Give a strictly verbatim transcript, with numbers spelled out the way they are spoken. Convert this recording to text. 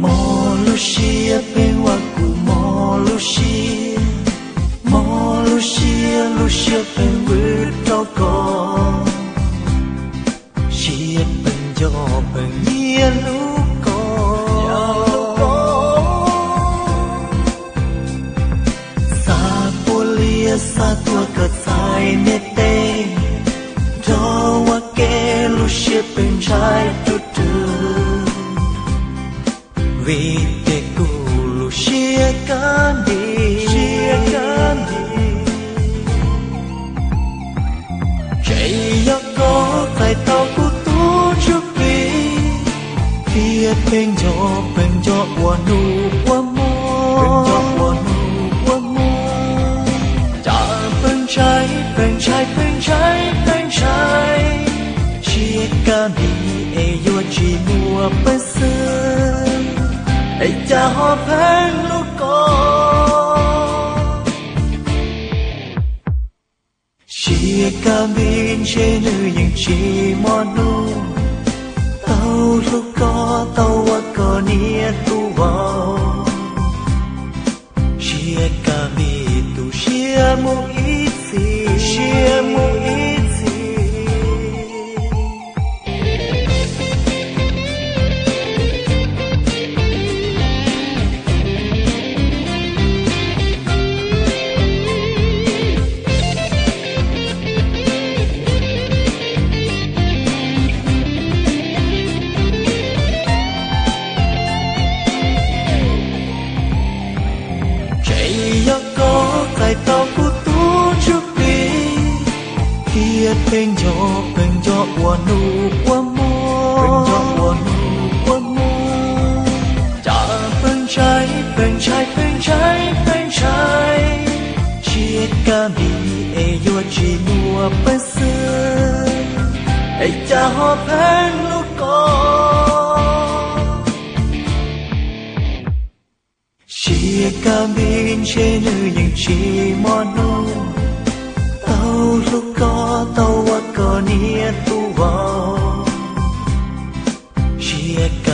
Molusia penwaku Molusia Molusia Lucia penwitoko Sia penjo pengia luko Sa polia sa tua ketai nete Dawa ke Lucia pencai tutu Vite kulu siakandi siakandi Jaya ko kai tau ku tu chupi Kia penjo penjo wanu wamo penjo wanu wamo Ja penchai penchai penchai penchai Siakandi e yo chi mua pesan Hãy cha hoa phán lúc có Chia ca bên trên nữ những chi mòn nu Tao lúc có tao qua có nia tu vào Chia ca bên tu chia mu ít gì Chia mu ít gì Tao ku tu chupi Kia penjo penjo wanu wamo penjo wanu wamo Ja penchai penchai penchai penchai Chia kami e yo chi mua pesan E cha ho pen lu ko Chia ca bên trên nữ những chi mòn nu Tao lúc có tao qua có nia tu vào Chia ca